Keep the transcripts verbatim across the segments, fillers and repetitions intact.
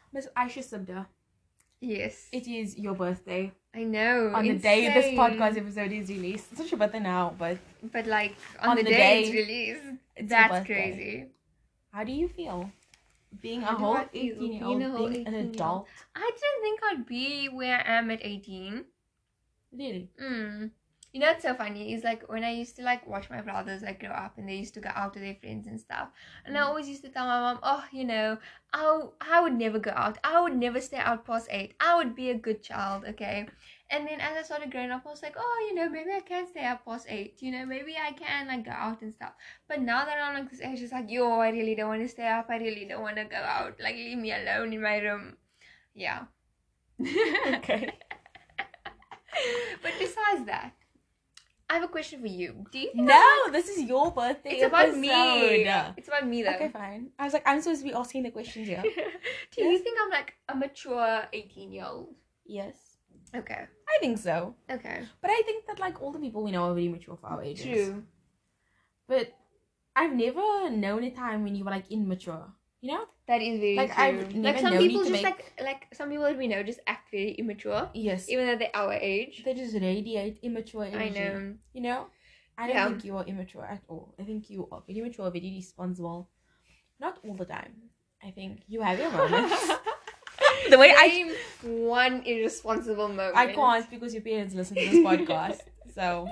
Miss Aisha Subda, Yes. it is your birthday. I know. On the insane. day this podcast episode is released. It's not your birthday now, but... But like, on, On the, the day, day, it's released. it's your That's birthday. crazy. How do you feel? Being How a do whole I feel? eighteen-year-old, Being a whole being an eighteen-year-old. adult. I didn't think I'd be where I am at eighteen. Really? Mm. You know, it's so funny. It's like when I used to like watch my brothers like grow up and they used to go out with their friends and stuff. And I always used to tell my mom, oh, you know, I, I would never go out. I would never stay out past eight. I would be a good child, okay? And then as I started growing up, I was like, oh, you know, maybe I can stay out past eight. You know, maybe I can like go out and stuff. But now that I'm like this age, it's like, yo, I really don't want to stay up. I really don't want to go out. Like, leave me alone in my room. Yeah. Okay. But besides that, I have a question for you. Do you think No, I'm like, this is your birthday it's about episode. me? It's about me though. Okay, fine. I was like, I'm supposed to be asking the questions here. Do you Yes. think I'm like a mature eighteen year old? Yes. Okay. I think so. Okay. But I think that like all the people we know are very mature for our ages. True. But I've never known a time when you were like immature. You know? That is very Like, true. I've Like never some known you people to just make- like like some people that we know just act very immature, Yes. even though they're our age. They just radiate immature energy. I know. You know? I don't Yeah. think you are immature at all. I think you are very mature, very responsible. Not all the time. I think you have your moments. The way I Name one irresponsible moment. I can't because your parents listen to this podcast. So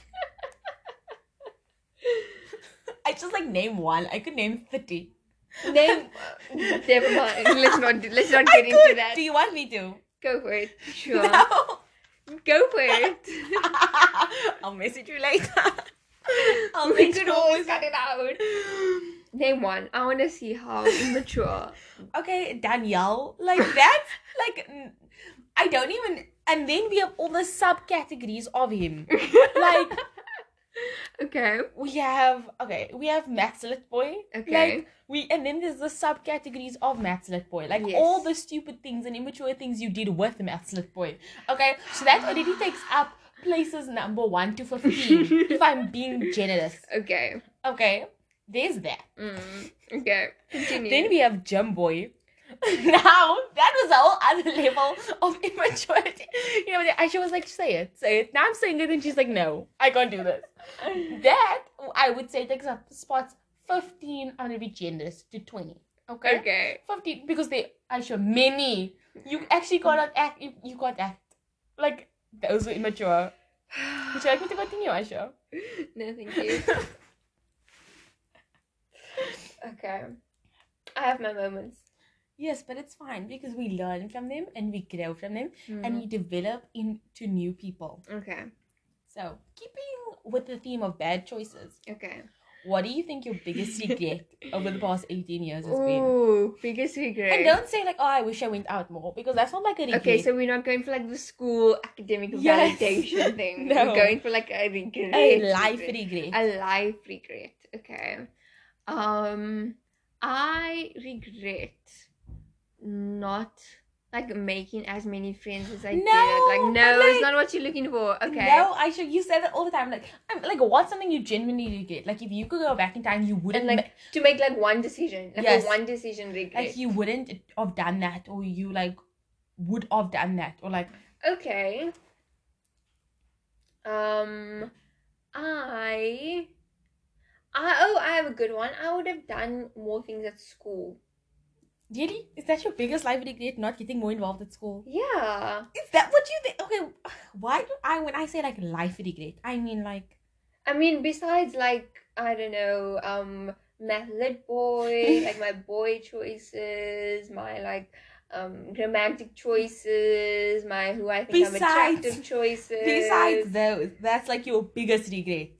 I just like name one. I could name thirty. Name. Never mind. Let's not. Let's not I get into could. that. Do you want me to? Go for it. Sure. No. Go for it. I'll message you later. I'll We message could you always later. cut it out. Name one. I want to see how immature. Okay, Danielle. Like that's like n- I don't even. And then we have all the subcategories of him. Like Okay. we have okay, we have Maxlet boy. Okay. Like we and then there's the subcategories of Maxlet boy. Like Yes. all the stupid things and immature things you did with Maxlet boy. Okay, so that already takes up places number one to fifteen. If I'm being generous. Okay. Okay, there's that. Mm. Okay. Continue. Then we have Gym boy. Now that was a whole other level of immaturity. You know, Aisha was like, "Say it, say it." Now I'm saying it, and she's like, "No, I can't do this." That I would say takes up spots fifteen. I'm gonna be generous to twenty. Okay, Okay. fifteen because they Aisha many. You actually cannot act. You, you can't act like those are immature. Would you like me to continue, Aisha? No, thank you. Okay. I have my moments. Yes, but it's fine because we learn from them and we grow from them Mm. and we develop into new people. Okay. So, keeping with the theme of bad choices, Okay. what do you think your biggest regret over the past eighteen years has been? Ooh, biggest regret. And don't say like, oh, I wish I went out more because that's not like a regret. Okay, so we're not going for like the school academic Yes. validation thing. No. We're going for like a regret. a life regret. regret. A life regret. Okay. Um, I regret not like making as many friends as I No, did. Like, but, no, like- it's not what you're looking for. Okay. No, Aisha, you say that all the time. Like, I'm like, what's something you genuinely regret? Like, if you could go back in time, you wouldn't. And like ma- to make like one decision, like Yes. a one decision regret. like you wouldn't have done that, or you like would have done that, or like. Okay. Um, I, I oh I have a good one. I would have done more things at school. Really? Is that your biggest life regret, not getting more involved at school? Yeah. Is that what you think? Okay, why do I, when I say like life regret, I mean like... I mean, besides like I don't know, um, math lit boy, like my boy choices, my like um romantic choices, my who I think I'm Besides- attractive choices. Besides those, that's like your biggest regret.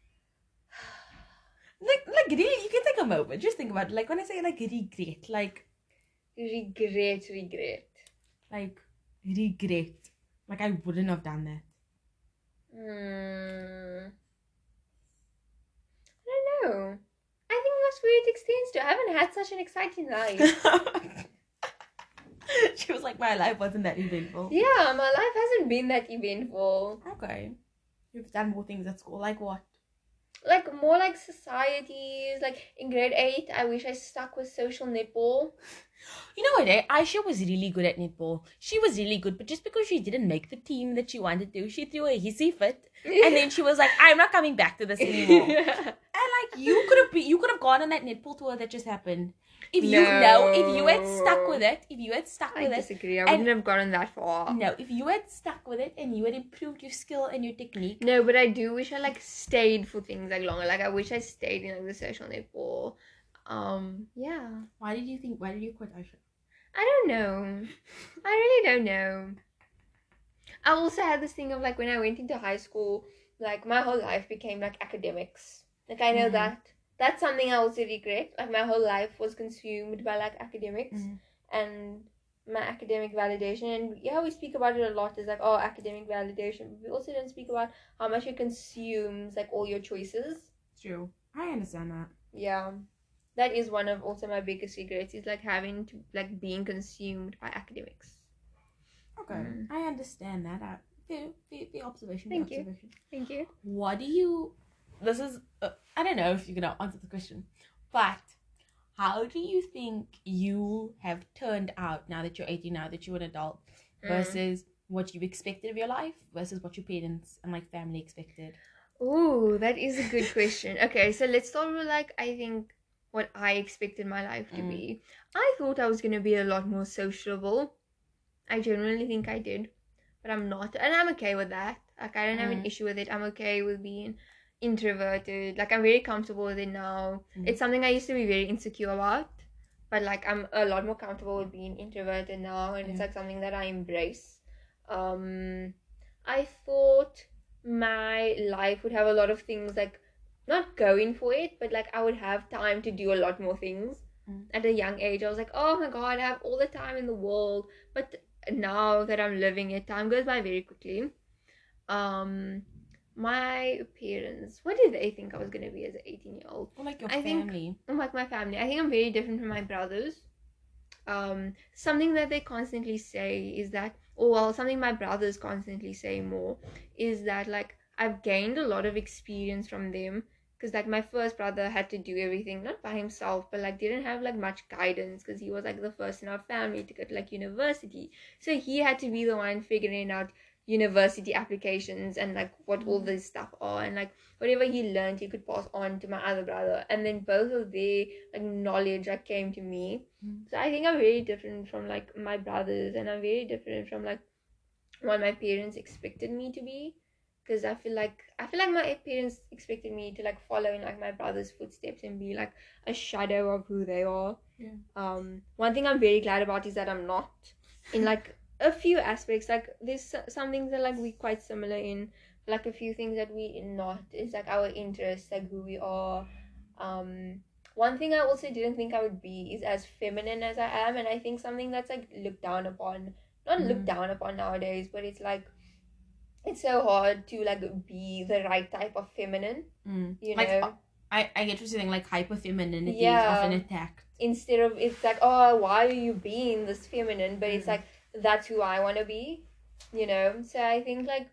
Like, like really, you can take a moment. Just think about it. Like when I say like regret, like, regret, regret. like regret. Like I wouldn't have done that. Hmm. I don't know. I think that's where it extends to. I haven't had such an exciting life. She was like, my life wasn't that eventful. Yeah, my life hasn't been that eventful. Okay. You've done more things at school. Like what? like more like societies. Like in grade eight, I wish I stuck with social netball. You know what, eh? Aisha was really good at netball. She was really good, but just because she didn't make the team that she wanted to, she threw a hissy fit. And then she was like, I'm not coming back to this anymore. And like you could have be, you could have gone on that netball tour that just happened. If you No. know, if you had stuck with it, if you had stuck I with it, disagree. I and- wouldn't have gotten that far. no, if you had stuck with it and you had improved your skill and your technique. No, but I do wish I like stayed for things like longer. Like I wish I stayed in like the social netball. Um, yeah. Why did you think? Why did you quit Aisha? I don't know. I really don't know. I also had this thing of like when I went into high school, like my whole life became like academics. Like I know Mhm. that. That's something I also regret. Like my whole life was consumed by like academics Mhm. and my academic validation. And yeah, we speak about it a lot. Is like, oh, academic validation. But we also don't speak about how much it consumes like all your choices. True. I understand that. Yeah. That is one of also my biggest regrets is like having to like being consumed by academics. Okay, Mm. I understand that. I, the, the the observation. Thank the you. observation. Thank you. What do you? This is. Uh, I don't know if you're gonna answer the question, but how do you think you have turned out now that you're eighteen, now that you're an adult, Mm. versus what you expected of your life versus what your parents and like family expected? Ooh, that is a good question. Okay, so let's start with like I think what I expected my life to Mm. be. I thought I was gonna be a lot more sociable. I genuinely think I did, but I'm not, and I'm okay with that. Like I don't have an Mm. issue with it. I'm okay with being introverted. Like I'm very comfortable with it now. Mm. It's something I used to be very insecure about, but like I'm a lot more comfortable with being introverted now, and it's Yeah. like something that I embrace. Um, I thought my life would have a lot of things like not going for it, but like I would have time to do a lot more things. Mm. At a young age, I was like, oh my god, I have all the time in the world. But now that I'm living it, time goes by very quickly. Um, my parents, what did they think I was gonna be as an eighteen year old? Or like your I think- family. I'm like my family. I think I'm very different from my brothers. Um, something that they constantly say is that, or well, something my brothers constantly say more is that like I've gained a lot of experience from them because like my first brother had to do everything not by himself, but like didn't have like much guidance because he was like the first in our family to go to like university, so he had to be the one figuring out university applications and like what all this stuff are, and like whatever he learned he could pass on to my other brother, and then both of their like knowledge like came to me. Mm. So I think I'm very different from like my brothers, and I'm very different from like what my parents expected me to be, because I feel like I feel like my parents expected me to like follow in like my brother's footsteps and be like a shadow of who they are. Yeah. Um, one thing I'm very glad about is that I'm not in like a few aspects. Like there's some things that like we quite similar in, like a few things that we not is like our interests, like who we are. Um, one thing I also didn't think I would be is as feminine as I am, and I think something that's like looked down upon, not Mm. looked down upon nowadays, but it's like it's so hard to like be the right type of feminine, Mm. you like, know. uh, I, I get what you're saying, like hyper femininity Yeah. is often attacked. Instead of it's like, oh, why are you being this feminine? But it's Mm. like that's who I want to be, you know. So I think like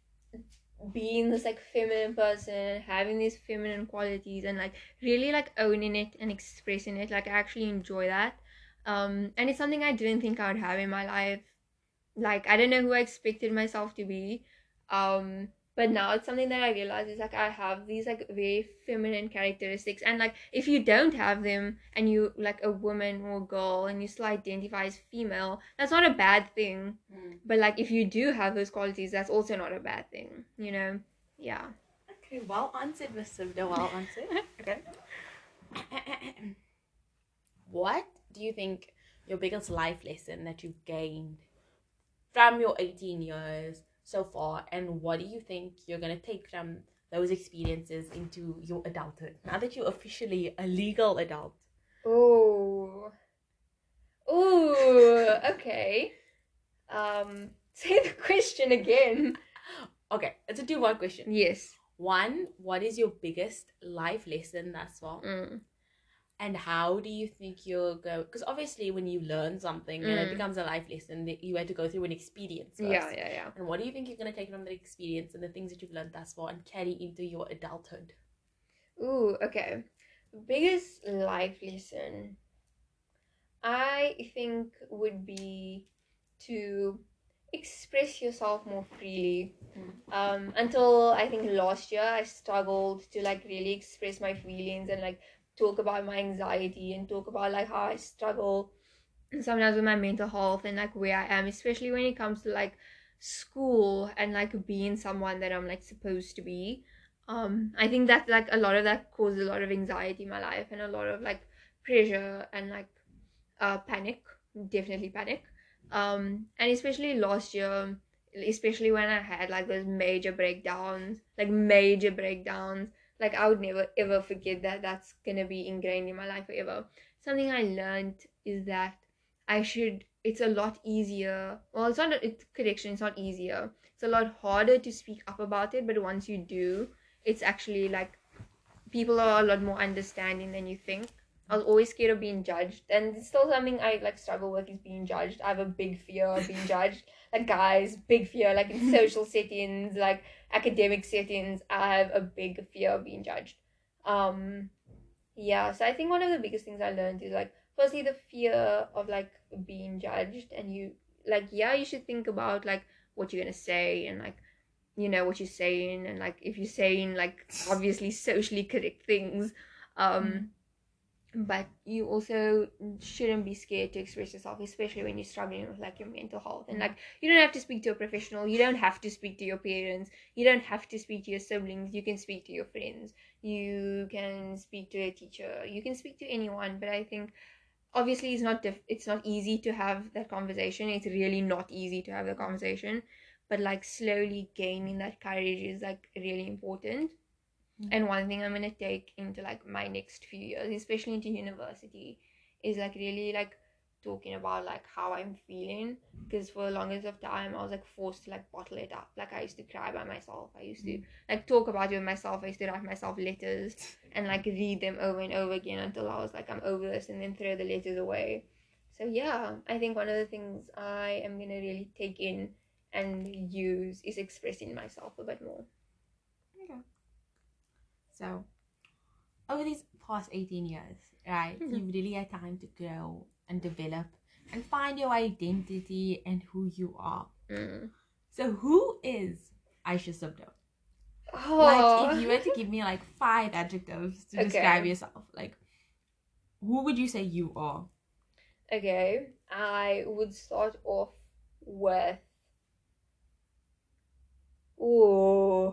being this like feminine person, having these feminine qualities, and like really like owning it and expressing it, like I actually enjoy that. Um, and it's something I didn't think I would have in my life. Like I don't know who I expected myself to be. Um, but now it's something that I realize is like I have these like very feminine characteristics, and like if you don't have them and you like a woman or a girl and you still identify as female, that's not a bad thing. Mm. But like if you do have those qualities, that's also not a bad thing, you know. Yeah. Okay, well answered, Miss Sibda. Well answered. Okay. What do you think your biggest life lesson that you've gained from your eighteen years so far, and what do you think you're gonna take from those experiences into your adulthood now that you're officially a legal adult? Oh. Ooh. Okay. Um. Say the question again. Okay, it's a two-part question. Yes. One, what is your biggest life lesson thus far? Mm. And how do you think you'll go? Because obviously, when you learn something and it Mm. becomes a life lesson, that you had to go through an experience first. Yeah, yeah, yeah. And what do you think you're going to take from the experience and the things that you've learned thus far and carry into your adulthood? Ooh, okay. Biggest life lesson I think would be to express yourself more freely. Um, until I think last year, I struggled to like really express my feelings and like talk about my anxiety and talk about like how I struggle sometimes with my mental health and like where I am, especially when it comes to like school and like being someone that I'm like supposed to be. Um, I think that like a lot of that caused a lot of anxiety in my life and a lot of like pressure and like uh panic, definitely panic. Um, and especially last year, especially when I had like those major breakdowns, like major breakdowns, like I would never ever forget that. That's gonna be ingrained in my life forever. Something I learned is that I should. It's a lot easier. Well, it's not. A, it's correction. It's not easier. It's a lot harder to speak up about it. But once you do, it's actually like people are a lot more understanding than you think. I was always scared of being judged, and it's still something I like struggle with is being judged. I have a big fear of being judged. Like guys, big fear. Like in social settings, like academic settings, I have a big fear of being judged. Um, yeah. So I think one of the biggest things I learned is like firstly the fear of like being judged, and you like yeah you should think about like what you're gonna say and like you know what you're saying and like if you're saying like obviously socially correct things um but you also shouldn't be scared to express yourself, especially when you're struggling with like your mental health. And like you don't have to speak to a professional, you don't have to speak to your parents, you don't have to speak to your siblings, you can speak to your friends, you can speak to a teacher, you can speak to anyone. But I think obviously it's not diff- it's not easy to have that conversation. It's really not easy to have the conversation, but like slowly gaining that courage is like really important. Mm-hmm. And one thing I'm gonna take into like my next few years, especially into university, is like really like talking about like how I'm feeling, because for the longest of time I was like forced to like bottle it up. Like I used to cry by myself, I used to like talk about it with myself, I used to write myself letters and like read them over and over again until I was like I'm over this, and then throw the letters away. So yeah, I think one of the things I am gonna really take in and use is expressing myself a bit more. Okay. So over these past eighteen years, right, mm-hmm. you've really had time to grow and develop and find your identity and who you are. Mm. So who is Aisha Subdo? Oh. Like, if you were to give me like five adjectives to okay. describe yourself, like, who would you say you are? Okay, I would start off with... Ooh.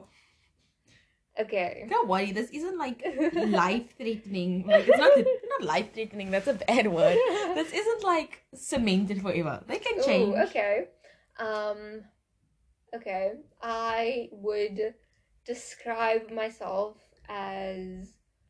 Okay. Don't worry, this isn't like life-threatening. Like, it's not not life-threatening, that's a bad word. This isn't like cemented forever. They can change. Ooh, okay. Um, okay. I would describe myself as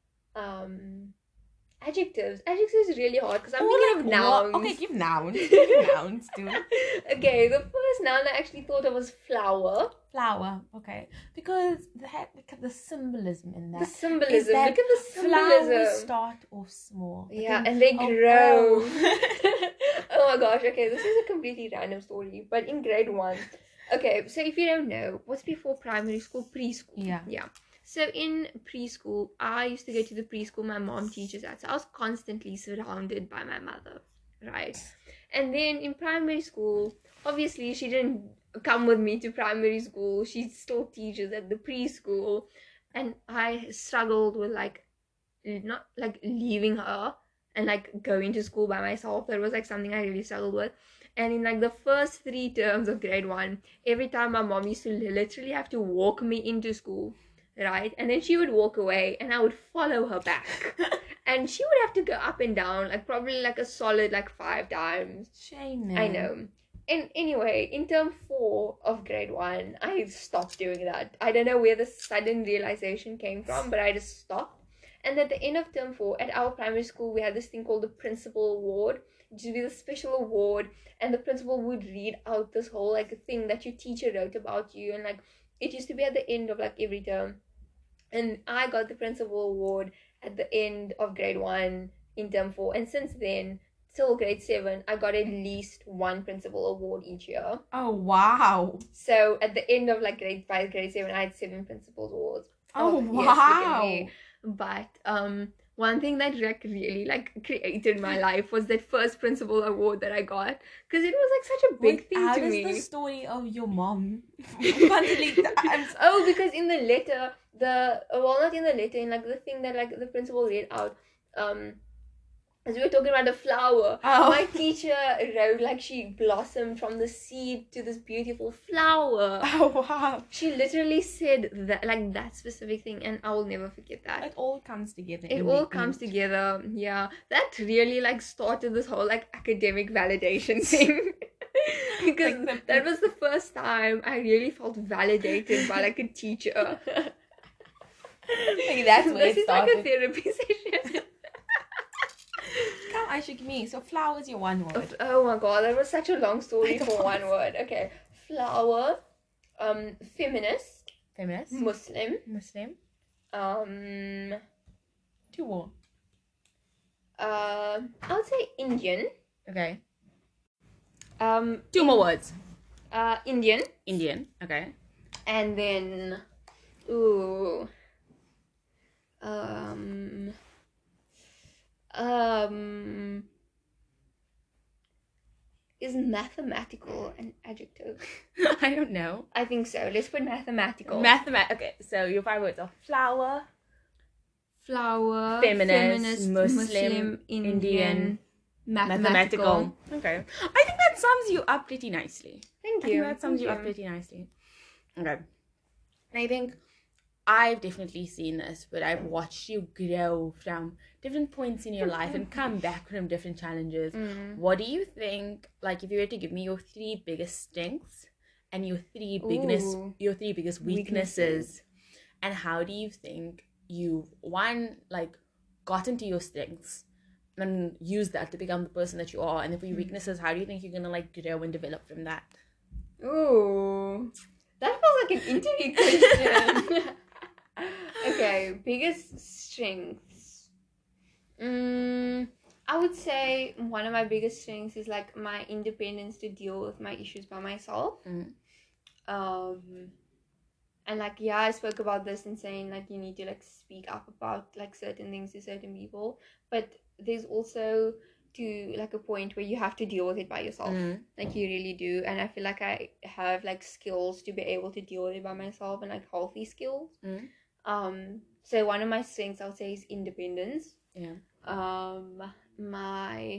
um adjectives. Adjectives is really hard because I'm thinking like, of nouns. What? Okay, give nouns. Give nouns too. Okay, the first noun I actually thought of was flower. Flower, okay. Because that, look at the symbolism in that. The symbolism. Look at the symbolism. Flowers start off small. Yeah, then, and they oh, grow. Oh. Oh my gosh, okay, this is a completely random story. But in grade one, okay, so if you don't know, what's before primary school? Preschool. Yeah. Yeah. So in preschool, I used to go to the preschool my mom teaches at. So I was constantly surrounded by my mother, right? And then in primary school, obviously she didn't come with me to primary school. She still teaches at the preschool. And I struggled with like, not like leaving her and like going to school by myself. That was like something I really struggled with. And in like the first three terms of grade one, every time my mom used to literally have to walk me into school. Right, and then she would walk away and I would follow her back and she would have to go up and down like probably like a solid like five times. Shame, man. I know. And anyway, in term four of grade one, I stopped doing that. I don't know where the sudden realization came from, but I just stopped. And at the end of term four at our primary school, we had this thing called the principal award, which would be the special award, and the principal would read out this whole like thing that your teacher wrote about you, and like it used to be at the end of like every term. And I got the principal award at the end of grade one in term four. And since then, till grade seven, I got at least one principal award each year. Oh, wow. So at the end of like grade five, grade seven, I had seven principal awards. Oh, oh wow. Yes, but um one thing that like really like created my life was that first principal award that I got, because it was like such a big Wait, thing how to does me. the story of your mom constantly? I'm so- Oh, because in the letter, the well, not in the letter, in like the thing that like the principal read out, um, as we were talking about the flower, Oh. my teacher wrote like she blossomed from the seed to this beautiful flower. Oh wow! She literally said that, like that specific thing, and I will never forget that. It all comes together. It in all the comes end. together. Yeah, that really like started this whole like academic validation thing. Because Like the- that was the first time I really felt validated by like a teacher. Like, that's where this it is like a started. therapy session. Come, Aisha, give me. So flower is your one word. Oh my god, that was such a long story I for know. one word. Okay, flower, um, feminist, Feminist, Muslim, Muslim, um, two more. uh, I would say Indian, Okay, um, two more words. uh, Indian, Indian. Okay. and then, ooh, um, um, is mathematical an adjective? I don't know. I think so. Let's put mathematical. Mathemat. Okay, so your five words are flower, Flower, feminist, Muslim, Muslim, Indian, Indian, mathematical. mathematical. Okay, I think that sums you up pretty nicely. Thank I you. think that sums Thank you up pretty nicely. Okay, and I think I've definitely seen this, but I've watched you grow from different points in your life and come back from different challenges. Mm. What do you think, like, if you were to give me your three biggest strengths and your three biggest, Ooh. your three biggest weaknesses, Weaknesses. and how do you think you've, one, like, gotten to your strengths and use that to become the person that you are, and for your weaknesses, how do you think you're gonna, like, grow and develop from that? Ooh, that feels like an interview question. Okay, biggest strengths. Mm, I would say one of my biggest strengths is like my independence to deal with my issues by myself. Mm. Um, and like yeah, I spoke about this and saying like you need to like speak up about like certain things to certain people, but there's also to like a point where you have to deal with it by yourself. Mm. Like you really do, and I feel like I have like skills to be able to deal with it by myself, and like healthy skills. Mm. Um, so one of my strengths I would say is independence. Yeah. Um, my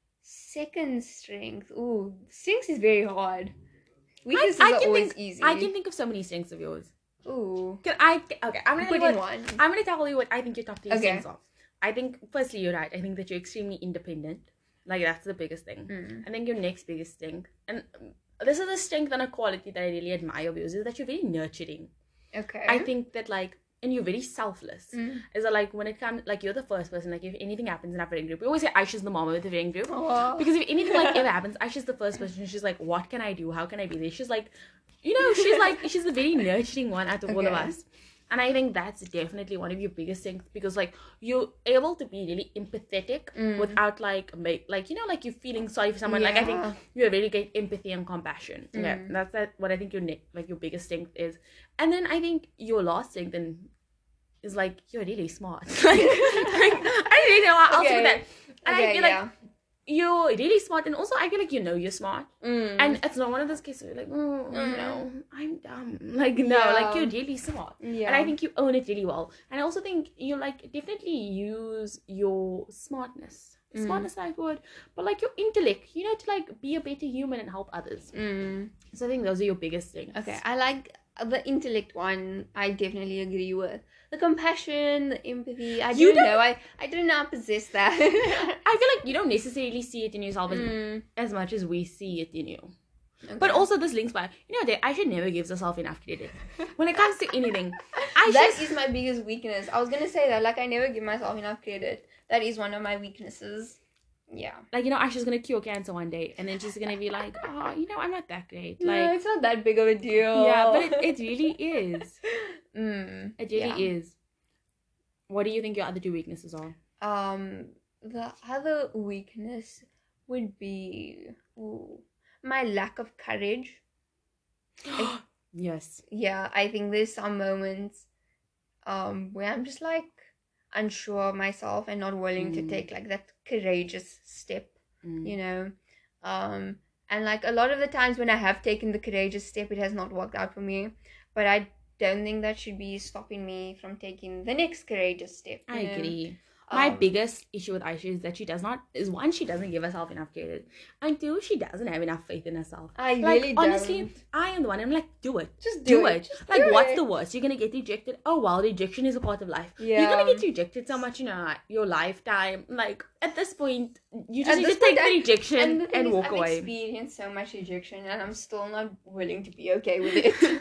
second strength, ooh, strengths is very hard. Weaknesses I are can always think, easy. I can think of so many strengths of yours. Ooh, Can I? Okay, I'm gonna put tell in you one. what, I'm gonna tell you what I think your top three Okay. strengths are. I think firstly you're right. I think that you're extremely independent. Like that's the biggest thing. Mm. I think your next biggest strength, and um, this is a strength and a quality that I really admire of yours, is that you're very nurturing. Okay. I think that like, and you're very selfless. Mm. Is that like when it comes, like you're the first person. Like if anything happens in our friend group, we always say Aisha's the mama with the friend group. Aww. Because if anything like ever happens, Aisha's the first person. She's like, what can I do? How can I be there? She's like, you know, she's like, she's the very nurturing one out of all of Okay. us. And I think that's definitely one of your biggest things, because like you're able to be really empathetic Mm. without like make like you know like you're feeling sorry for someone. Like I think Yeah. you have really great empathy and compassion. Okay, Mm. that's that. What I think your ne- like your biggest strength is, and then I think your last strength then is like you're really smart. like, like, I really know how else to Okay. put that. And I Okay, feel like yeah. you're really smart, and also I feel like you know you're smart. Mm. And it's not one of those cases where you're like, oh, Mm. no, I'm dumb. Like, no, Yeah. like, you're really smart. yeah. And I think you own it really well. And I also think you, like, definitely use your smartness. Mm. Smartness, is the right word. But, like, your intellect, you know, to, like, be a better human and help others. Mm. So I think those are your biggest things. Okay, I like the intellect one. I definitely agree with the compassion, the empathy. I You don't don't- know. I I do not possess that. I feel like you don't necessarily see it in yourself as, Mm. as much as we see it in you. Okay. But also this links by, you know, that Aisha never gives herself enough credit. When it comes to anything, Aisha... that is my biggest weakness. I was gonna say that. Like I never give myself enough credit. That is one of my weaknesses. Yeah. Like, you know, Aisha's gonna cure cancer one day, and then she's gonna be like, oh, you know, I'm not that great. No, Like, it's not that big of a deal. yeah, but it, it really is. Mm, It really yeah. is. What do you think your other two weaknesses are? Um, the other weakness would be ooh, my lack of courage. Yes. Yeah, I think there's some moments um where I'm just like unsure of myself and not willing to Mm. take like that courageous step, Mm. you know. Um, and like a lot of the times when I have taken the courageous step, it has not worked out for me. But I don't think that should be stopping me from taking the next courageous step. I you know? agree. My Um, biggest issue with Aisha is that she does not is one, she doesn't give herself enough credit, and two, she doesn't have enough faith in herself. I Like really honestly, don't. I am the one. I'm like, do it, Just do, do it. it. Just Like, do what's it. the worst? You're gonna get rejected. Oh well, rejection is a part of life. Yeah. You're gonna get rejected so much in your, your lifetime. Like at this point, you just At need this to take point, the I- rejection And and, the thing is, walk I've away. experienced so much rejection, and I'm still not willing to be okay with it.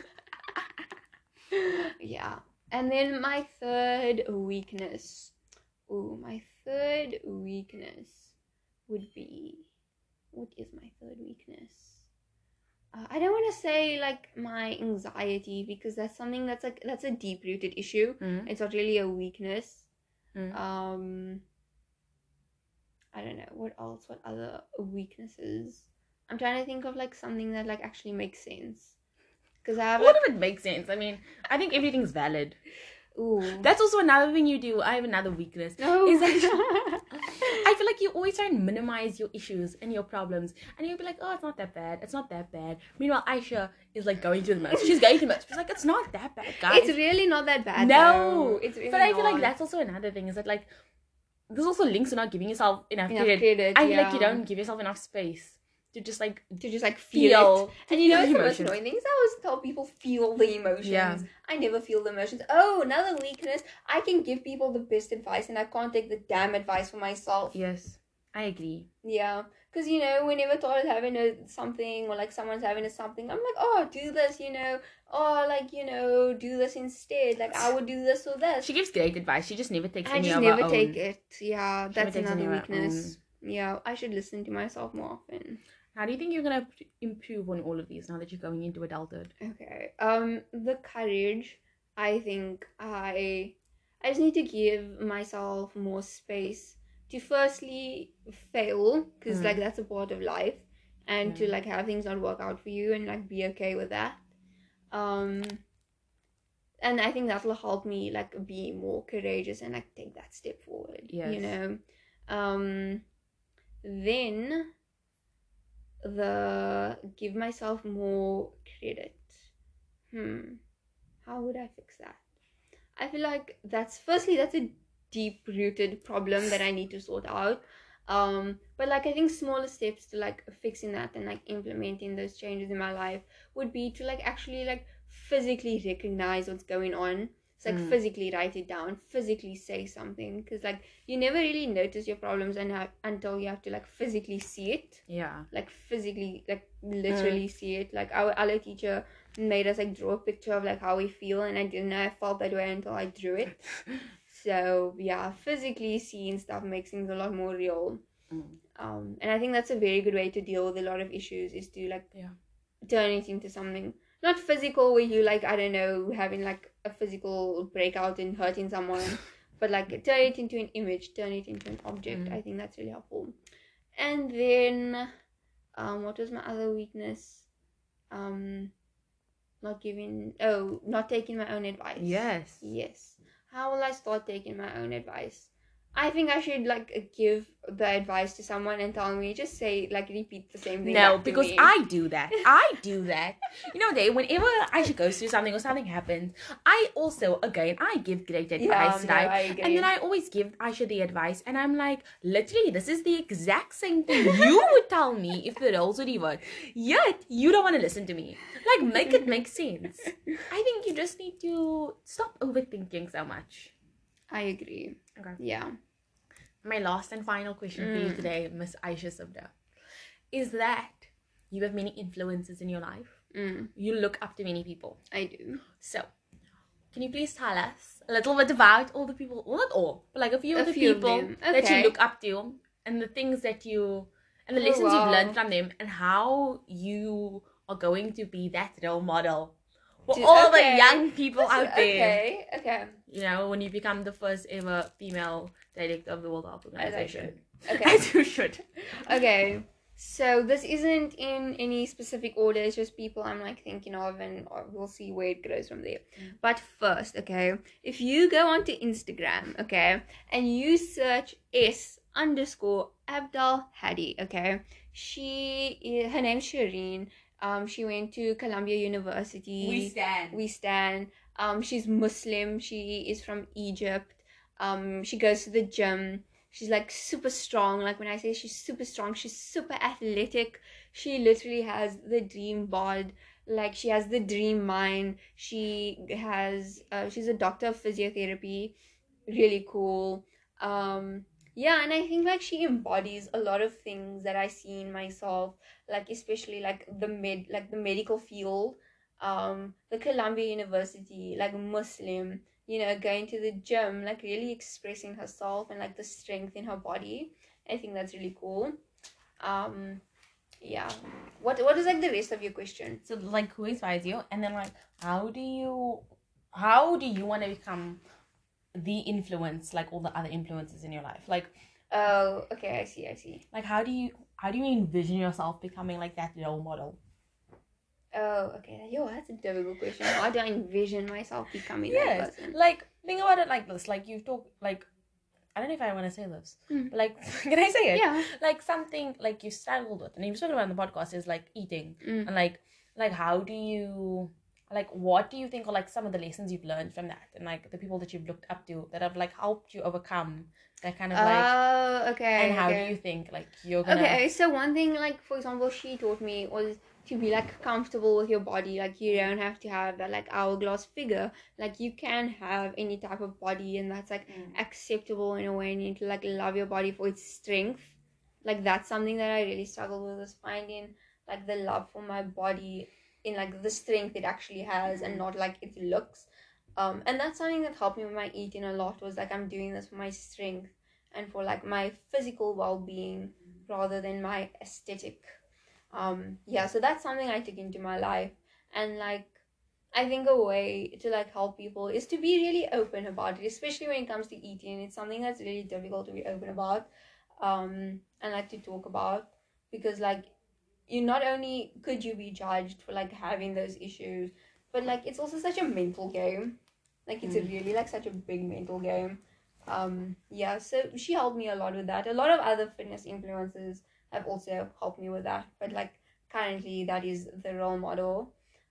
Yeah. And then my third weakness. Ooh, my third weakness would be. What is my third weakness? Uh, I don't want to say like my anxiety, because that's something that's like that's a deep rooted issue. Mm. It's not really a weakness. Mm. Um. I don't know what else. What other weaknesses? I'm trying to think of like something that like actually makes sense. Because I have All like, of it makes sense. I mean, I think everything's valid. ooh, That's also another thing you do. I have another weakness. no. Is that I feel like you always try and minimize your issues and your problems, and you'll be like, "Oh, it's not that bad. It's not that bad." Meanwhile, Aisha is like going through the most. She's going through the most. She's like, "It's not that bad, guys." It's really not that bad. no, though. It's really but I feel like not. that's also another thing. Is that like this also links to not giving yourself enough, enough credit. credit. I feel like you yeah. don't give yourself enough space to just like to just like feel, feel. it. And you know what's feel the most emotions. annoying thing is I always tell people feel the emotions. Yeah. I never feel the emotions. Oh, another weakness. I can give people the best advice and I can't take the damn advice for myself. Yes, I agree. Yeah. Because, you know, whenever Todd having a something or like someone's having a something, I'm like, oh, do this, you know. Oh, like, you know, do this instead. Like, I would do this or this. She gives great advice. She just never takes I any just of never her take own. it. Yeah, She that's never takes any another of her weakness. Yeah, I should listen to myself more often. How do you think you're gonna improve on all of these now that you're going into adulthood? Okay. Um, the courage. I think I, I just need to give myself more space to firstly fail, because Mm. like that's a part of life, and to Yeah. like have things not work out for you and like be okay with that. Um, and I think that will help me like be more courageous and like take that step forward. Yes. You know. Um, then the give myself more credit. Hmm. How would I fix that? I feel like that's firstly that's a deep rooted problem that I need to sort out. Um, but like I think smaller steps to like fixing that and like implementing those changes in my life would be to like actually like physically recognize what's going on. It's like Mm. physically write it down, physically say something, because like you never really notice your problems and ha- until you have to like physically see it, Yeah. like physically, like literally see it. Like our other teacher made us like draw a picture of like how we feel, and I didn't know I felt that way until I drew it. So yeah, physically seeing stuff makes things a lot more real. Mm. Um, and I think that's a very good way to deal with a lot of issues, is to like Yeah. turn it into something not physical where you like, I don't know, having like a physical breakout and hurting someone, but like turn it into an image, turn it into an object. Mm. I think that's really helpful. And then um what was my other weakness? Um not giving oh not taking my own advice. Yes. Yes. How will I start taking my own advice? I think I should like give the advice to someone and tell me, just say like repeat the same thing. No, back to because me. I do that. I do that. You know, they whenever Aisha goes through something or something happens, I also again I give great advice, yeah, no, right? I agree. And then I always give Aisha the advice, and I'm like, literally, this is the exact same thing you would tell me if the roles were reversed. Yet you don't want to listen to me. Like, make it make sense. I think you just need to stop overthinking so much. I agree. Okay. Yeah. My last and final question for you Mm. today, Miss Aisha Subda, is that you have many influences in your life. Mm, You look up to many people. I do. So, can you please tell us a little bit about all the people, well, not all, but like a few A of the few of people them. that you Okay. look up to, and the things that you, and the Oh, lessons you've wow. learned from them, and how you are going to be that role model for To- all okay. the young people out there. Okay. Okay. You know, when you become the first ever female director of the World Health As I Organization. should. Okay. As you should. Okay. So this isn't in any specific order. It's just people I'm like thinking of, and we'll see where it goes from there. Mm. But first, okay, if you go onto Instagram, okay, and you search S underscore Abdul Hadi, okay, she her name's Shireen. Um, she went to Columbia University. We stand. We stand. Um, she's Muslim. She is from Egypt. Um, she goes to the gym. She's like super strong. Like when I say she's super strong, she's super athletic. She literally has the dream bod. Like she has the dream mind. She has, uh, she's a doctor of physiotherapy. Really cool. Um, yeah, and I think like she embodies a lot of things that I see in myself. Like especially like the med, like the medical field, um, the Columbia University, like Muslim, you know, going to the gym, like really expressing herself and like the strength in her body. I think that's really cool. Um, yeah. What what is like the rest of your question? So like, who inspires you, and then like, how do you, how do you want to become the influence, like all the other influences in your life? Like, oh, okay, I see, I see. Like, how do you how do you envision yourself becoming like that role model? Oh, okay. Yo, that's a difficult question. How do I envision myself becoming Yes. that person? Like, think about it like this. Like, you've talked, like, I don't know if I want to say this. Mm. But, like, can I say it? Yeah. Like, something, like, you struggled with, and you've spoken about in the podcast, is, like, eating. Mm. And, like, like, how do you, like, what do you think are, like, some of the lessons you've learned from that? And, like, the people that you've looked up to that have, like, helped you overcome that kind of, like... Oh, okay. And how okay. do you think, like, you're gonna... Okay, so one thing, like, for example, she taught me was to be, like, comfortable with your body. Like, you don't have to have that, like, hourglass figure. Like, you can have any type of body, and that's, like, Mm. acceptable in a way, and you need to, like, love your body for its strength. Like, that's something that I really struggled with, was finding, like, the love for my body in, like, the strength it actually has, and not, like, its looks. Um, and that's something that helped me with my eating a lot, was, like, I'm doing this for my strength and for, like, my physical well-being rather than my aesthetic. Um, yeah, so that's something I took into my life. And, like, I think a way to, like, help people is to be really open about it, especially when it comes to eating. It's something that's really difficult to be open about, um, and, like, to talk about. Because, like, you not only could you be judged for, like, having those issues, but, like, it's also such a mental game. Like, it's Mm. a really, like, such a big mental game. Um, yeah, so she helped me a lot with that. A lot of other fitness influencers have also helped me with that, but, like, currently that is the role model.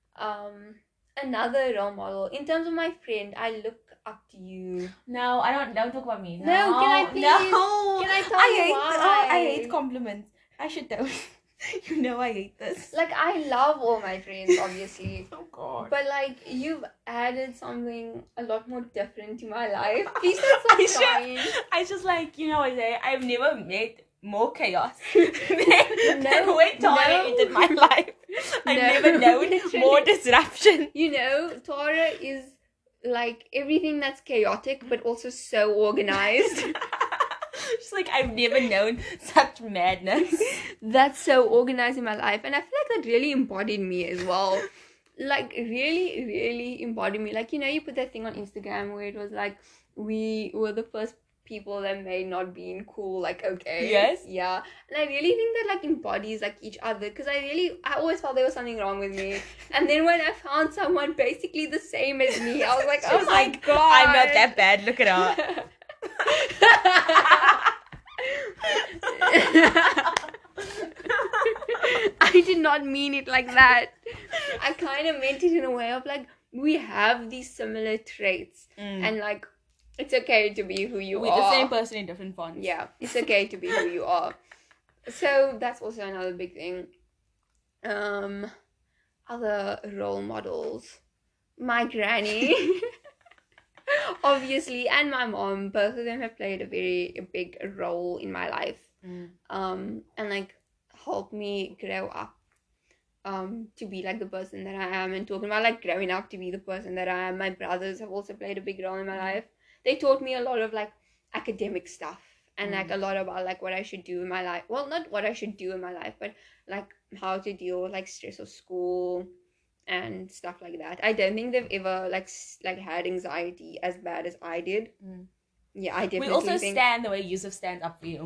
Um, another role model, in terms of my friend, I look up to you. No, I don't. Don't talk about me. No, No, can I please- No, can I tell I you hate, why? oh, I hate compliments. I should tell you. You know I hate this. Like, I love all my friends, obviously. Oh God. But, like, you've added something a lot more different to my life. Please don't stop I should- trying. I just like, you know what I say, I've never met more chaos than, No, than when Tara no. entered my life. I've No, never known literally. more disruption. You know, Tara is, like, everything that's chaotic, but also so organized. She's like, I've never known such madness. That's so organized in my life, and I feel like that really embodied me as well. Like, really, really embodied me. Like, you know, you put that thing on Instagram where it was like, we were the first people that made not being cool, like, okay. Yes. Yeah. And I really think that, like, embodies, like, each other, because I really, I always felt there was something wrong with me. And then when I found someone basically the same as me, I was like, She oh was my like, god. I'm not that bad, look at her. I did not mean it like that. I kind of meant it in a way of like, we have these similar traits, Mm. and like, it's okay to be who you We're are. the same person in different fonts. Yeah, it's okay to be who you are. So that's also another big thing. Um, other role models, my granny, obviously, and my mom. Both of them have played a very a big role in my life. Mm. Um, and like helped me grow up. Um, to be like the person that I am, and talking about like growing up to be the person that I am. My brothers have also played a big role in my life. They taught me a lot of like academic stuff, and like a lot about like what I should do in my life. Well, not what I should do in my life, but like how to deal with like stress of school and stuff like that. I don't think they've ever like s- like had anxiety as bad as I did. Mm. Yeah, I definitely We also think stand the way Yusuf stands up for you.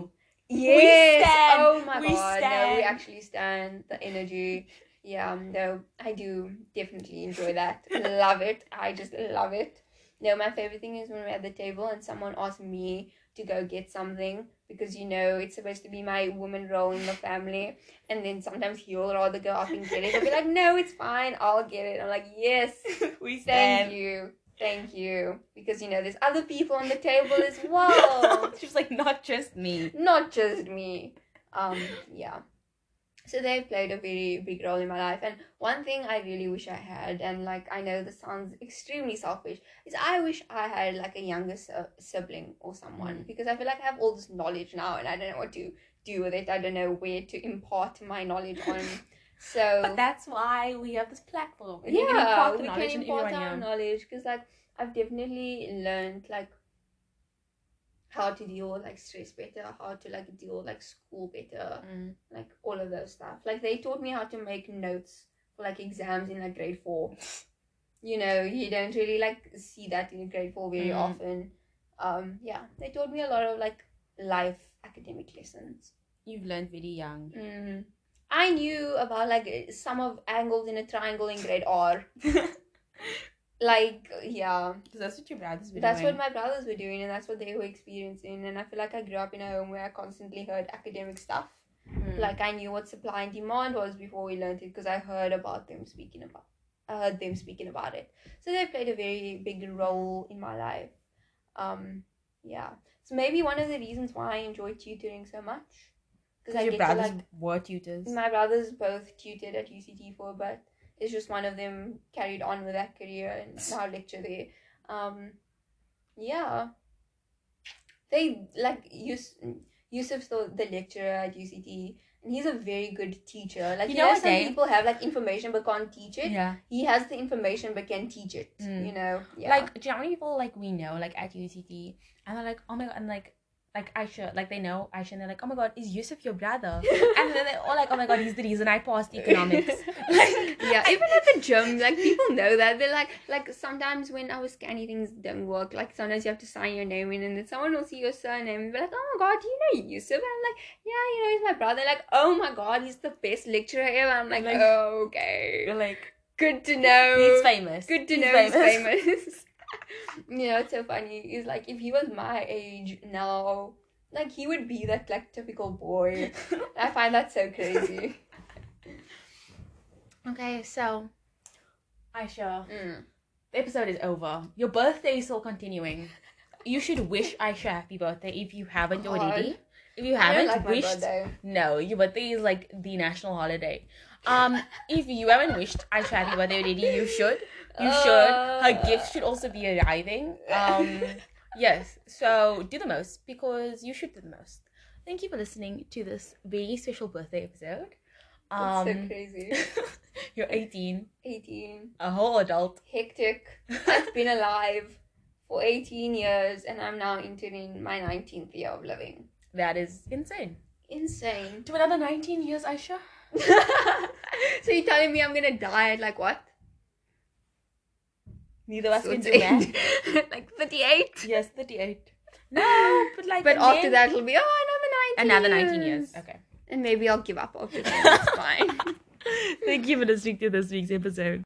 Yes. stand. Oh my We god. No, we stand. actually stand the energy. Yeah, no, I do definitely enjoy that. Love it. I just love it. No, my favorite thing is when we're at the table and someone asks me to go get something because you know it's supposed to be my woman role in the family, and then sometimes he'll rather go up and get it. He'll be like, "No, it's fine. I'll get it." I'm like, "Yes, We thank stand. you, thank you," because you know there's other people on the table as well. She was like, not just me. Not just me. Um, yeah. So they've played a very big role in my life. And one thing I really wish I had, and like I know this sounds extremely selfish, is I wish I had like a younger si- sibling or someone Mm. because I feel like I have all this knowledge now and I don't know what to do with it. I don't know where to impart my knowledge on. So But that's why we have this platform. And you can yeah, impart the we can knowledge in impart everyone our here. knowledge because like I've definitely learned like how to deal with like stress better, how to like deal with like school better, Mm. like all of those stuff. Like they taught me how to make notes for like exams in like grade four. You know, you don't really like see that in grade four very Mm. often. Um, yeah, they taught me a lot of like life academic lessons. You've learned very young. Mm. I knew about like some of angles in a triangle in grade R. Like, yeah. Because that's what your brothers were That's doing. what my brothers were doing, and that's what they were experiencing. And I feel like I grew up in a home where I constantly heard academic stuff. Mm. Like I knew what supply and demand was before we learned it because I heard about them speaking about. I heard them speaking about it. So they played a very big role in my life. Um, yeah. So maybe one of the reasons why I enjoy tutoring so much Because your brothers to, like, were tutors. My brothers both tutored at U C T for a bit. It's just one of them carried on with that career and now lecture there. Um, yeah. They, like, Yus- Yusuf's the, the lecturer at U C T, and he's a very good teacher. Like, you, you know, know some day? people have, like, information but can't teach it. Yeah. He has the information but can teach it, mm. you know? Yeah. Like, do you know how many people, like, we know, like, at U C T, and they're like, oh my god, and, like, like Aisha, like they know Aisha and they're like, oh my god, is Yusuf your brother? And then they're all like, oh my god, he's the reason I passed economics. Like, yeah, even at the gym, like people know that. They're like, like sometimes when our scanny things don't work, like sometimes you have to sign your name in and then someone will see your surname and be like, oh my god, do you know Yusuf? And I'm like, yeah, you know, he's my brother. Like, oh my god, he's the best lecturer ever. I'm like, like oh, okay. You're like, good to know. He's famous. Good to he's know famous. he's famous. You know, it's so funny. It's like if he was my age now, like he would be that like typical boy. I find that so crazy. Okay, so Aisha, mm. the episode is over. Your birthday is still continuing. You should wish Aisha happy birthday if you haven't God. already. If you haven't like wished, no, your birthday is like the national holiday. Um, if you haven't wished Aisha happy birthday already, you should. You uh... should. Her gift should also be arriving. Um, yes. So do the most because you should do the most. Thank you for listening to this very special birthday episode. Um, That's so crazy. You're eighteen. eighteen. A whole adult. Hectic. I've been alive for eighteen years and I'm now entering my nineteenth year of living. That is insane. Insane. To another nineteen years, Aisha. So you're telling me I'm gonna die at like what? Neither of us can do that. Like thirty-eight? Yes, thirty-eight. No, but like. But after then... that, it'll be oh another nineteen. Another years. nineteen years. Okay. And maybe I'll give up after that. It's fine. Thank you for listening to this week's episode.